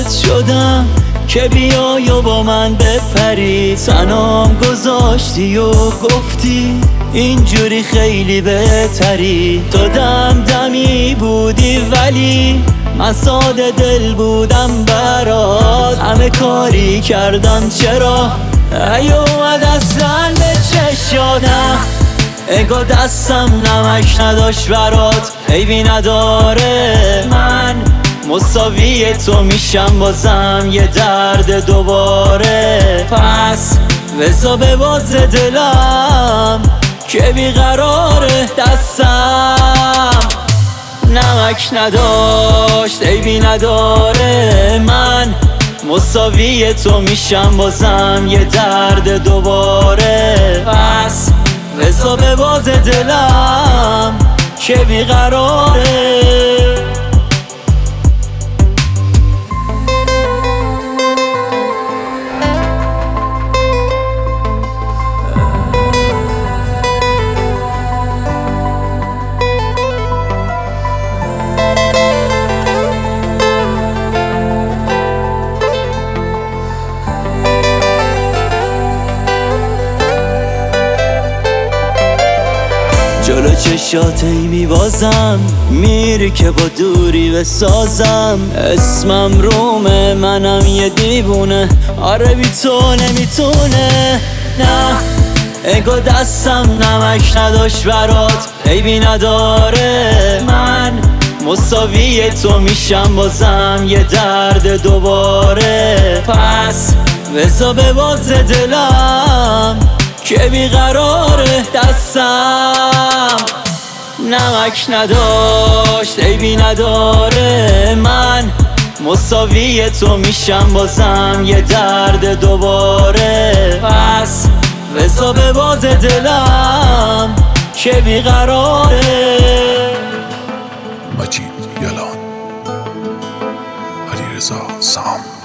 عاشقت شدم که بیای و با من بپری، تنام گذاشتی و گفتی اینجوری خیلی بهتری. تو دمی بودی ولی من ساده دل بودم برات، همه کاری کردم چرا نیومد اصلا به چشاتم. انگار دستم نمک نداشت برات، عیبی نداره من مساوی تو میشم بازم یه درد دوباره. پس بزا به باز دلم که بیقراره، دستم نمک نداشت عیبی نداره من مساوی تو میشم بازم یه درد دوباره. پس بزا به باز دلم که بیقراره. جلو چشات ای میبازم، میری که با دوری بسازم. اسمم رومه، منم یه دیوونه، آره بی تو نمیتونه. نه انگار دستم نمک نداشت برات، عیبی نداره من مساوی تو میشم بازم یه درد دوباره. پس بزا به باز دلم که بیقراره، دستم نمک نداشت عیبی نداره من مساوی تو میشم بازم یه درد دوباره. پس بزا به باز دلم که بیقراره. مجید یلان، علیرضا سام.